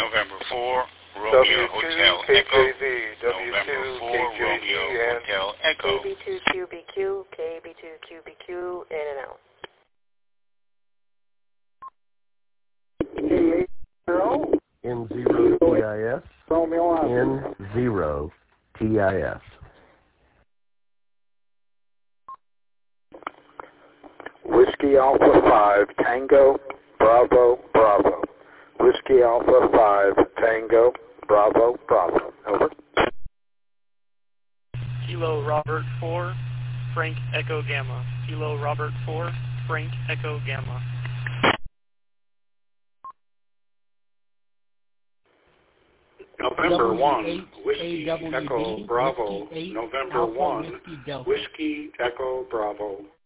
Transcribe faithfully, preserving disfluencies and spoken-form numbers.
November four, Romeo Hotel Echo. November four, W two K J D Romeo Hotel Echo. K B two Q B Q, K B two Q B Q, in and out. N zero T I S. N zero T I S. Whiskey Alpha five, Tango, Bravo, Bravo. Whiskey Alpha five, Tango, Bravo, Bravo. Over. Kilo Robert four, Frank Echo Gamma. Kilo Robert four, Frank Echo Gamma. November one, Whiskey Echo Bravo. November one, Whiskey Echo Bravo.